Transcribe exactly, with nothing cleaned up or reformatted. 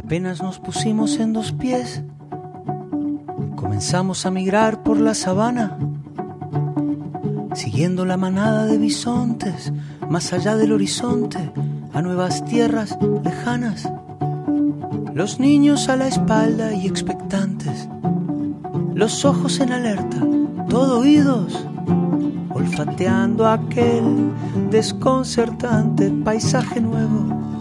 Apenas nos pusimos en dos pies, comenzamos a migrar por la sabana, siguiendo la manada de bisontes, más allá del horizonte, a nuevas tierras lejanas. Los niños a la espalda y expectantes, los ojos en alerta, todo oídos, olfateando aquel desconcertante paisaje nuevo